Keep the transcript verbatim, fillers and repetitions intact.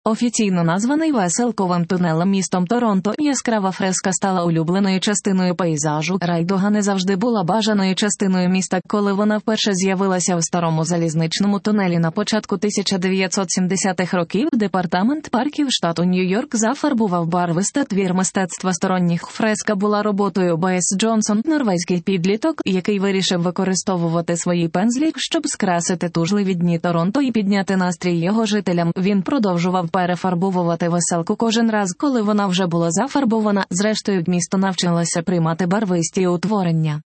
Офіційно названий веселковим тунелем містом Торонто, яскрава фреска стала улюбленою частиною пейзажу. Райдуга не завжди була бажаною частиною міста. Коли вона вперше з'явилася в старому залізничному тунелі на початку тисяча дев'ятсот сімдесятих років, департамент парків штату Нью-Йорк зафарбував барвисте твір мистецтва сторонніх. Фреска була роботою Б С Джонсон, норвезький підліток, який вирішив використовувати свої пензлі, щоб скрасити тужливі дні Торонто і підняти настрій його жителям. Він продовжував перефарбовувати веселку кожен раз, коли вона вже була зафарбована. Зрештою, місто навчилося приймати барвисті утворення.